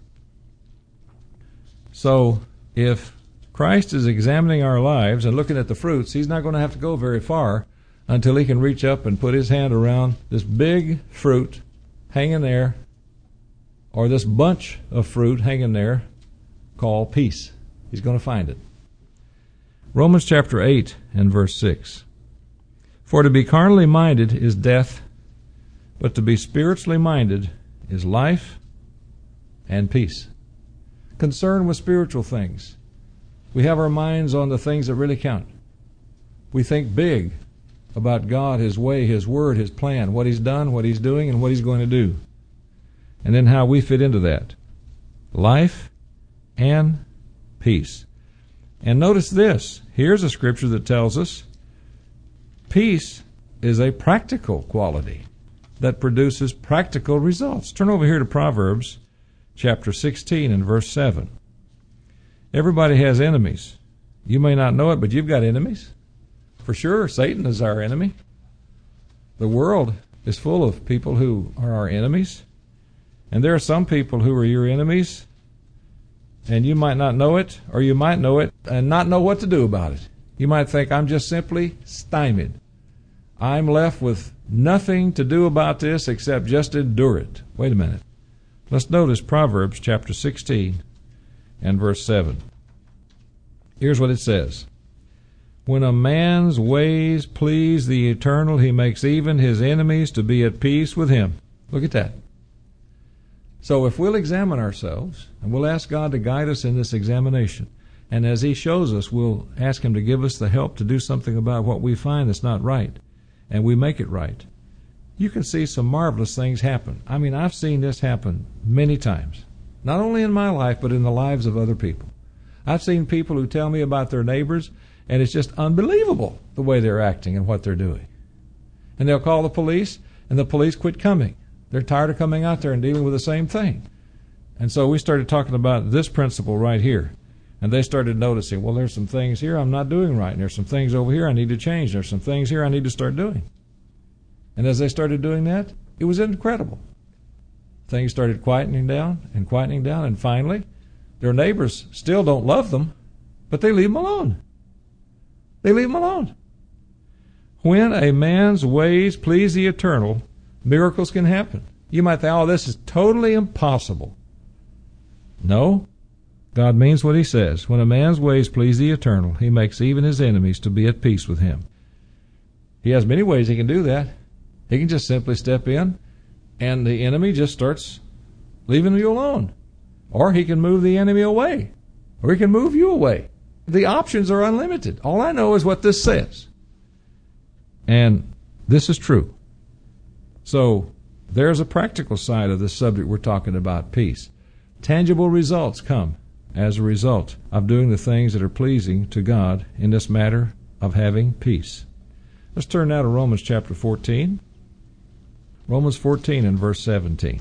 So, if Christ is examining our lives and looking at the fruits, he's not going to have to go very far until he can reach up and put his hand around this big fruit hanging there, or this bunch of fruit hanging there called peace. He's going to find it. Romans chapter 8 and verse 6. For to be carnally minded is death, but to be spiritually minded is life and peace. Concern with spiritual things. We have our minds on the things that really count. We think big about God, his way, his word, his plan, what he's done, what he's doing, and what he's going to do. And then how we fit into that. Life and peace. And notice this. Here's a scripture that tells us peace is a practical quality that produces practical results. Turn over here to Proverbs chapter 16 and verse 7. Everybody has enemies. You may not know it, but you've got enemies. For sure, Satan is our enemy. The world is full of people who are our enemies. And there are some people who are your enemies, and you might not know it, or you might know it and not know what to do about it. You might think, I'm just simply stymied. I'm left with nothing to do about this except just endure it. Wait a minute. Let's notice Proverbs chapter 16 and verse 7. Here's what it says. When a man's ways please the Eternal, he makes even his enemies to be at peace with him. Look at that. So if we'll examine ourselves, and we'll ask God to guide us in this examination, and as he shows us, we'll ask him to give us the help to do something about what we find that's not right, and we make it right, you can see some marvelous things happen. I mean, I've seen this happen many times, not only in my life, but in the lives of other people. I've seen people who tell me about their neighbors, and it's just unbelievable the way they're acting and what they're doing. And they'll call the police, and the police quit coming. They're tired of coming out there and dealing with the same thing. And so we started talking about this principle right here. And they started noticing, well, there's some things here I'm not doing right, and there's some things over here I need to change, there's some things here I need to start doing. And as they started doing that, it was incredible. Things started quietening down, and finally, their neighbors still don't love them, but they leave them alone. They leave them alone. When a man's ways please the Eternal, miracles can happen. You might think, oh, this is totally impossible. No, God means what he says. When a man's ways please the Eternal, he makes even his enemies to be at peace with him. He has many ways he can do that. He can just simply step in, and the enemy just starts leaving you alone. Or he can move the enemy away. Or he can move you away. The options are unlimited. All I know is what this says. And this is true. So there's a practical side of this subject we're talking about, peace. Tangible results come as a result of doing the things that are pleasing to God in this matter of having peace. Let's turn now to Romans chapter 14. Romans 14 and verse 17.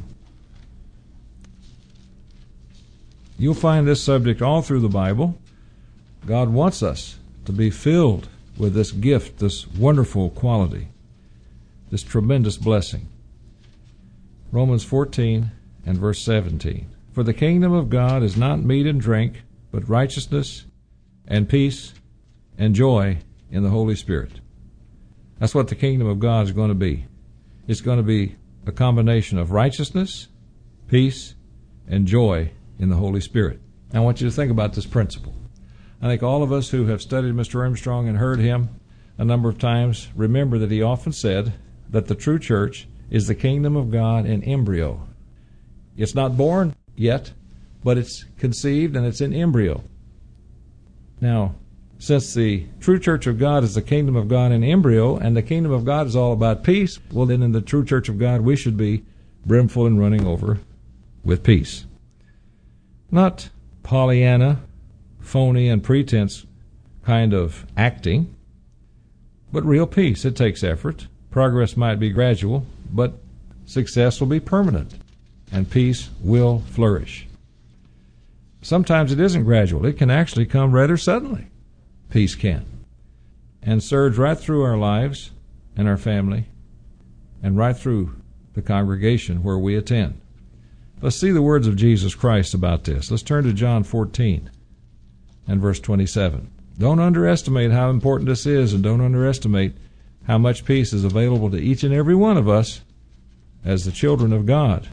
You'll find this subject all through the Bible. God wants us to be filled with this gift, this wonderful quality, this tremendous blessing. Romans 14 and verse 17. For the kingdom of God is not meat and drink, but righteousness and peace and joy in the Holy Spirit. That's what the kingdom of God is going to be. It's going to be a combination of righteousness, peace, and joy in the Holy Spirit. I want you to think about this principle. I think all of us who have studied Mr. Armstrong and heard him a number of times remember that he often said that the true church is the kingdom of God in embryo. It's not born yet, but it's conceived and it's in embryo. Now, since the true church of God is the kingdom of God in embryo, and the kingdom of God is all about peace, well then in the true church of God we should be brimful and running over with peace. Not Pollyanna, phony and pretense kind of acting, but real peace. It takes effort. Progress might be gradual, but success will be permanent, and peace will flourish. Sometimes it isn't gradual. It can actually come rather suddenly. Peace can. And surge right through our lives and our family and right through the congregation where we attend. Let's see the words of Jesus Christ about this. Let's turn to John 14 and verse 27. Don't underestimate how important this is, and don't underestimate how much peace is available to each and every one of us as the children of God.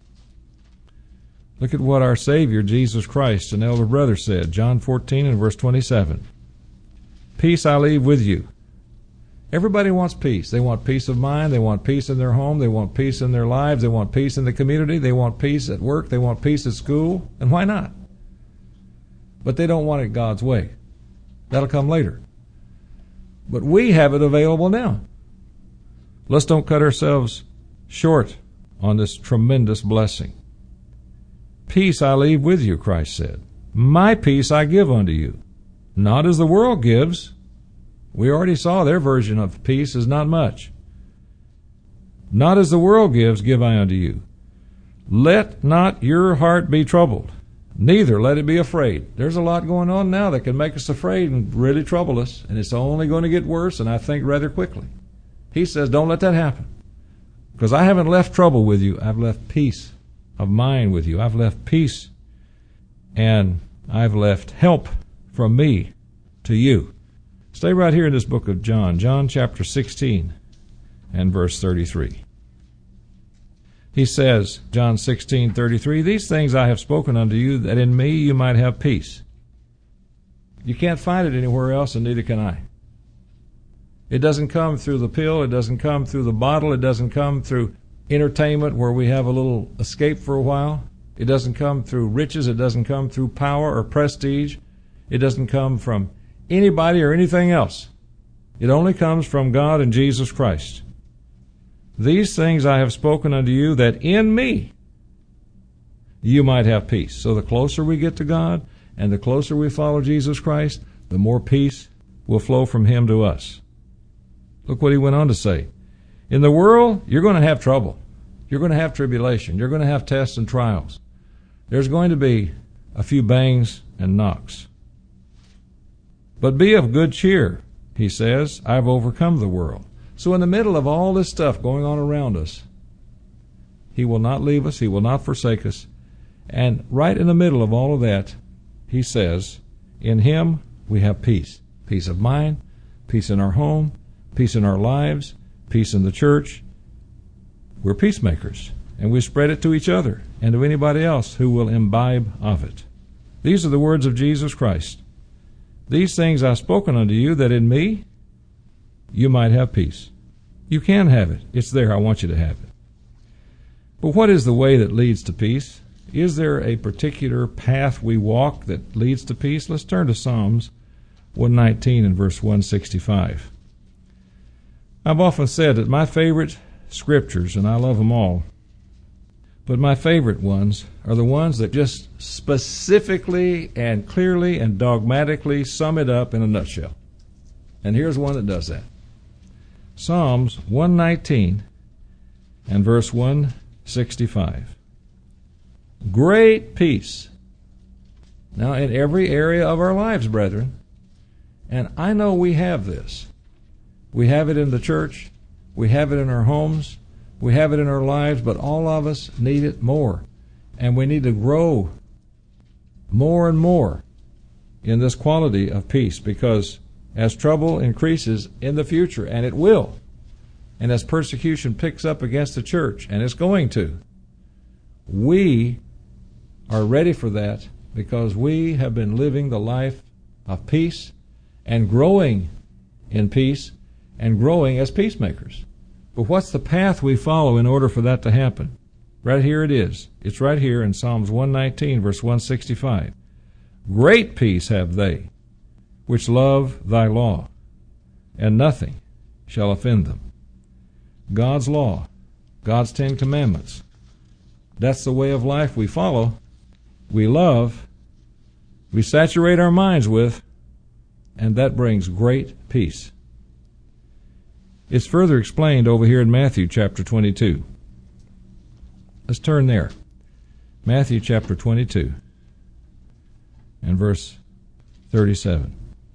Look at what our Savior, Jesus Christ, an elder brother, said. John 14 and verse 27. Peace I leave with you. Everybody wants peace. They want peace of mind. They want peace in their home. They want peace in their lives. They want peace in the community. They want peace at work. They want peace at school. And why not? But they don't want it God's way. That'll come later. But we have it available now. Let's don't cut ourselves short on this tremendous blessing. Peace I leave with you, Christ said. My peace I give unto you. Not as the world gives. We already saw their version of peace is not much. Not as the world gives, give I unto you. Let not your heart be troubled, neither let it be afraid. There's a lot going on now that can make us afraid and really trouble us, and it's only going to get worse, and I think rather quickly. He says, don't let that happen, because I haven't left trouble with you. I've left peace of mind with you. I've left peace, and I've left help from me to you. Stay right here in this book of John, John chapter 16 and verse 33. He says, John 16:33, these things I have spoken unto you, that in me you might have peace. You can't find it anywhere else, and neither can I. It doesn't come through the pill. It doesn't come through the bottle. It doesn't come through entertainment where we have a little escape for a while. It doesn't come through riches. It doesn't come through power or prestige. It doesn't come from anybody or anything else. It only comes from God and Jesus Christ. These things I have spoken unto you, that in me you might have peace. So the closer we get to God and the closer we follow Jesus Christ, the more peace will flow from him to us. Look what he went on to say. In the world, you're going to have trouble. You're going to have tribulation. You're going to have tests and trials. There's going to be a few bangs and knocks. But be of good cheer, he says, I've overcome the world. So in the middle of all this stuff going on around us, he will not leave us, he will not forsake us. And right in the middle of all of that, he says, in him we have peace. Peace of mind, peace in our home, peace in our lives, peace in the church. We're peacemakers, and we spread it to each other and to anybody else who will imbibe of it. These are the words of Jesus Christ. These things I've spoken unto you, that in me you might have peace. You can have it. It's there. I want you to have it. But what is the way that leads to peace? Is there a particular path we walk that leads to peace? Let's turn to Psalms 119 and verse 165. I've often said that my favorite scriptures, and I love them all, but my favorite ones are the ones that just specifically and clearly and dogmatically sum it up in a nutshell. And here's one that does that. Psalms 119 and verse 165. Great peace. Now, in every area of our lives, brethren, and I know we have this. We have it in the church. We have it in our homes. We have it in our lives, but all of us need it more. And we need to grow more and more in this quality of peace, because as trouble increases in the future, and it will, and as persecution picks up against the church, and it's going to, we are ready for that because we have been living the life of peace and growing in peace and growing as peacemakers. But what's the path we follow in order for that to happen? Right here it is. It's right here in Psalms 119, verse 165. Great peace have they which love thy law, and nothing shall offend them. God's law, God's 10 Commandments, that's the way of life we follow, we love, we saturate our minds with, and that brings great peace. It's further explained over here in Matthew chapter 22. Let's turn there. Matthew chapter 22 and verse 37.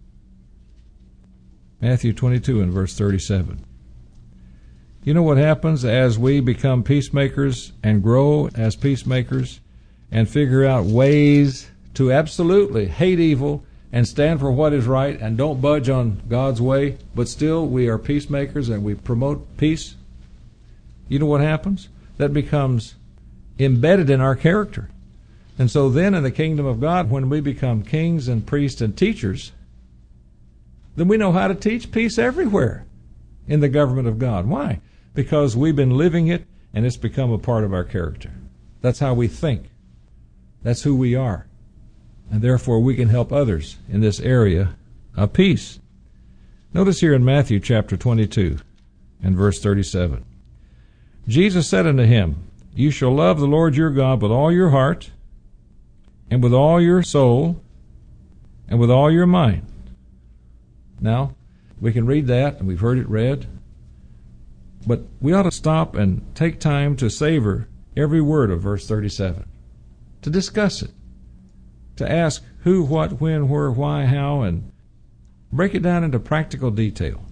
Matthew 22 and verse 37. You know what happens as we become peacemakers and grow as peacemakers and figure out ways to absolutely hate evil and stand for what is right and don't budge on God's way, but still we are peacemakers and we promote peace? You know what happens? That becomes embedded in our character. And so then in the kingdom of God, when we become kings and priests and teachers, then we know how to teach peace everywhere in the government of God. Why? Because we've been living it and it's become a part of our character. That's how we think. That's who we are. And therefore we can help others in this area of peace. Notice here in Matthew chapter 22 and verse 37. Jesus said unto him, You shall love the Lord your God with all your heart, and with all your soul, and with all your mind. Now, we can read that, and we've heard it read, but we ought to stop and take time to savor every word of verse 37, to discuss it, to ask who, what, when, where, why, how, and break it down into practical detail.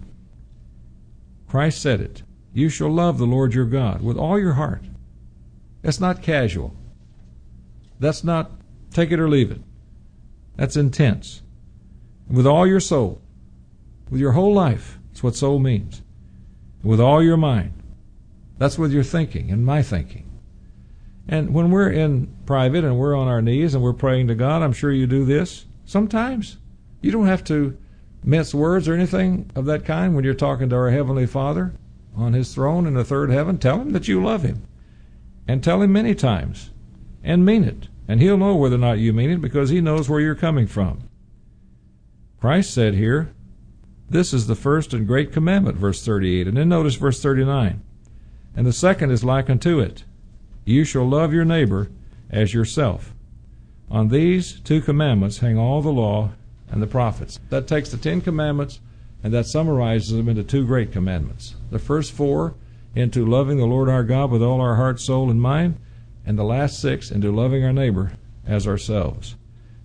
Christ said it. You shall love the Lord your God with all your heart. That's not casual. That's not take it or leave it. That's intense. With all your soul. With your whole life. That's what soul means. With all your mind. That's with your thinking and my thinking. And when we're in private and we're on our knees and we're praying to God, I'm sure you do this sometimes. You don't have to mince words or anything of that kind when you're talking to our Heavenly Father on His throne in the third heaven. Tell Him that you love Him. And tell Him many times. And mean it. And He'll know whether or not you mean it because He knows where you're coming from. Christ said here, this is the first and great commandment, verse 38. And then notice verse 39. And the second is like unto it. You shall love your neighbor as yourself. On these 2 commandments hang all the law and the prophets. That takes the 10 commandments and that summarizes them into 2 great commandments. The first 4 into loving the Lord our God with all our heart, soul, and mind, and the last 6 into loving our neighbor as ourselves.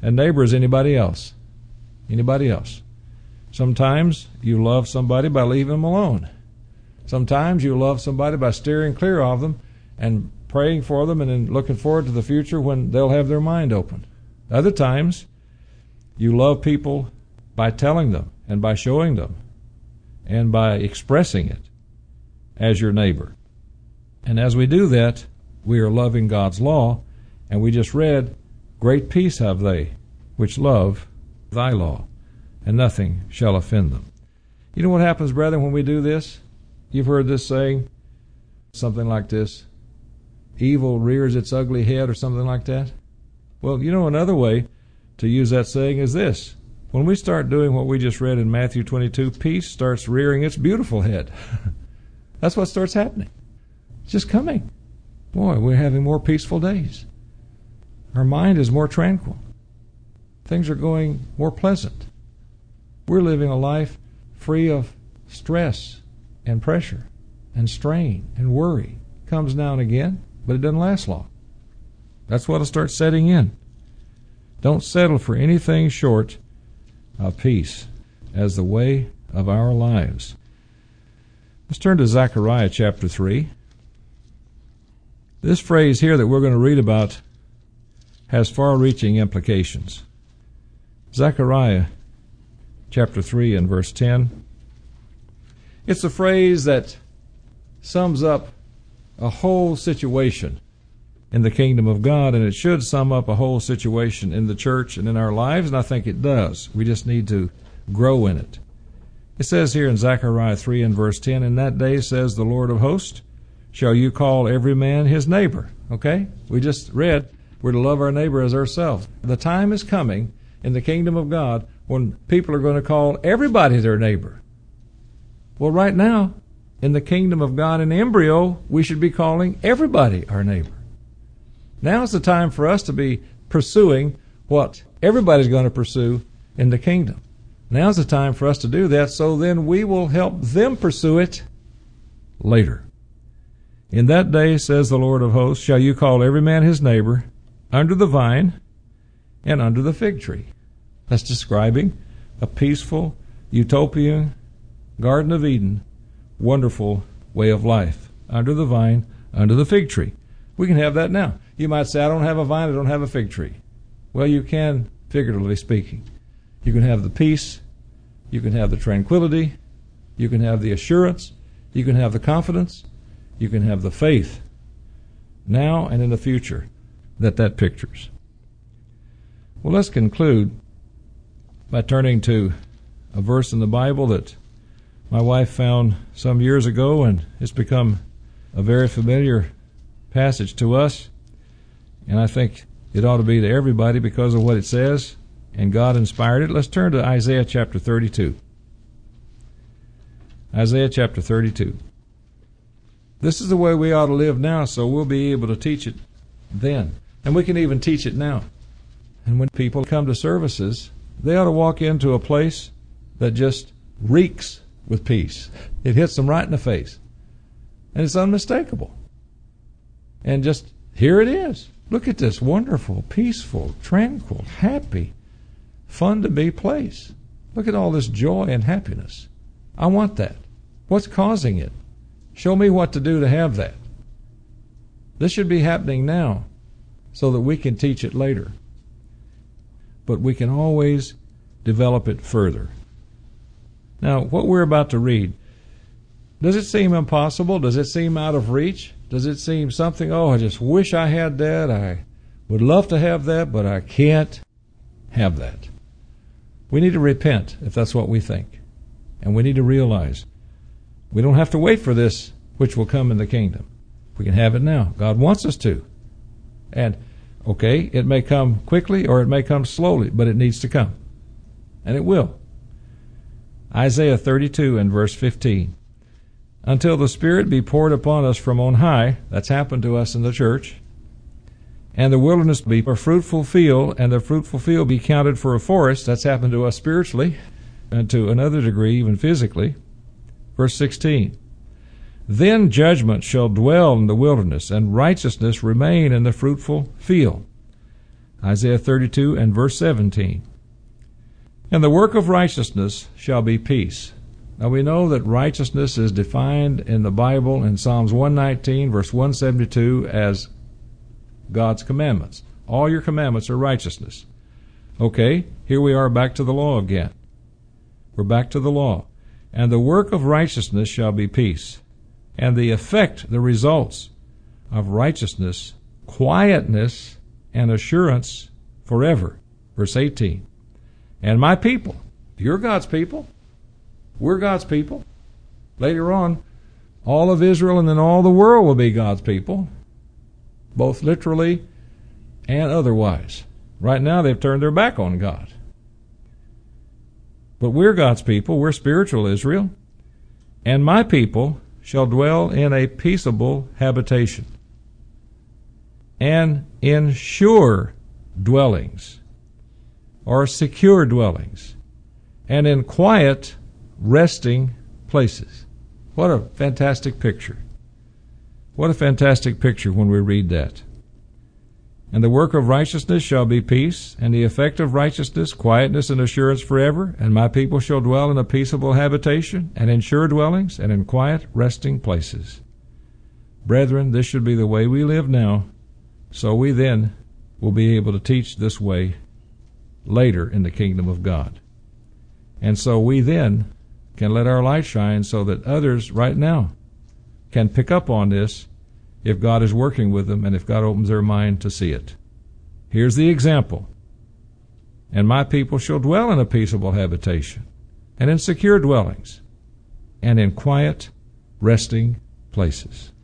And neighbor is anybody else. Anybody else. Sometimes you love somebody by leaving them alone. Sometimes you love somebody by steering clear of them and praying for them and then looking forward to the future when they'll have their mind open. Other times, you love people by telling them and by showing them and by expressing it as your neighbor. And as we do that, we are loving God's law, and we just read, "Great peace have they which love thy law, and nothing shall offend them." You know what happens, brethren, when we do this? You've heard this saying, something like this, "Evil rears its ugly head," or something like that. Well, you know, another way to use that saying is this. When we start doing what we just read in Matthew 22, peace starts rearing its beautiful head. That's what starts happening. It's just coming. Boy, we're having more peaceful days. Our mind is more tranquil. Things are going more pleasant. We're living a life free of stress and pressure and strain and worry. It comes now and again, but it doesn't last long. That's what will start setting in. Don't settle for anything short of peace as the way of our lives. Let's turn to Zechariah chapter 3. This phrase here that we're going to read about has far-reaching implications. Zechariah chapter 3 and verse 10. It's a phrase that sums up a whole situation in the kingdom of God, and it should sum up a whole situation in the church and in our lives, and I think it does. We just need to grow in it. It says here in Zechariah 3 and verse 10, "In that day, says the Lord of hosts, shall you call every man his neighbor." Okay? We just read we're to love our neighbor as ourselves. The time is coming in the kingdom of God when people are going to call everybody their neighbor. Well, right now, in the kingdom of God in embryo, we should be calling everybody our neighbor. Now's the time for us to be pursuing what everybody's going to pursue in the kingdom. Now's the time for us to do that, so then we will help them pursue it later. "In that day, says the Lord of hosts, shall you call every man his neighbor under the vine and under the fig tree." That's describing a peaceful, utopian, Garden of Eden, wonderful way of life. Under the vine, under the fig tree. We can have that now. You might say, "I don't have a vine, I don't have a fig tree." Well, you can, figuratively speaking. You can have the peace, you can have the tranquility, you can have the assurance, you can have the confidence, you can have the faith, now and in the future, that pictures. Well, let's conclude by turning to a verse in the Bible that my wife found some years ago, and it's become a very familiar passage to us, and I think it ought to be to everybody because of what it says, and God inspired it. Let's turn to Isaiah chapter 32. Isaiah chapter 32. This is the way we ought to live now, so we'll be able to teach it then. And we can even teach it now. And when people come to services, they ought to walk into a place that just reeks with peace. It hits them right in the face. And it's unmistakable. And just, here it is. Look at this wonderful, peaceful, tranquil, happy, fun-to-be place. Look at all this joy and happiness. I want that. What's causing it? Show me what to do to have that. This should be happening now so that we can teach it later. But we can always develop it further. Now, what we're about to read, does it seem impossible? Does it seem out of reach? Does it seem something, oh, I just wish I had that. I would love to have that, but I can't have that. We need to repent if that's what we think. And we need to realize we don't have to wait for this which will come in the kingdom. We can have it now. God wants us to. And, okay, it may come quickly or it may come slowly, but it needs to come. And it will. Isaiah 32 and verse 15. Until the Spirit be poured upon us from on high, that's happened to us in the church, and the wilderness be a fruitful field, and the fruitful field be counted for a forest, that's happened to us spiritually, and to another degree even physically. Verse 16. Then judgment shall dwell in the wilderness, and righteousness remain in the fruitful field. Isaiah 32 and verse 17. And the work of righteousness shall be peace. Now we know that righteousness is defined in the Bible in Psalms 119, verse 172, as God's commandments. All your commandments are righteousness. Okay, here we are back to the law again. We're back to the law. And the work of righteousness shall be peace. And the effect, the results of righteousness, quietness, and assurance forever. Verse 18. And my people, you're God's people. We're God's people. Later on, all of Israel and then all the world will be God's people, both literally and otherwise. Right now, they've turned their back on God. But we're God's people. We're spiritual Israel. And my people shall dwell in a peaceable habitation and in sure dwellings, or secure dwellings, and in quiet resting places. What a fantastic picture. What a fantastic picture when we read that. And the work of righteousness shall be peace, and the effect of righteousness, quietness and assurance forever. And my people shall dwell in a peaceable habitation, and in sure dwellings, and in quiet resting places. Brethren, this should be the way we live now, so we then will be able to teach this way later in the kingdom of God. And so we then can let our light shine so that others right now can pick up on this if God is working with them and if God opens their mind to see it. Here's the example. And my people shall dwell in a peaceable habitation, and in secure dwellings, and in quiet resting places.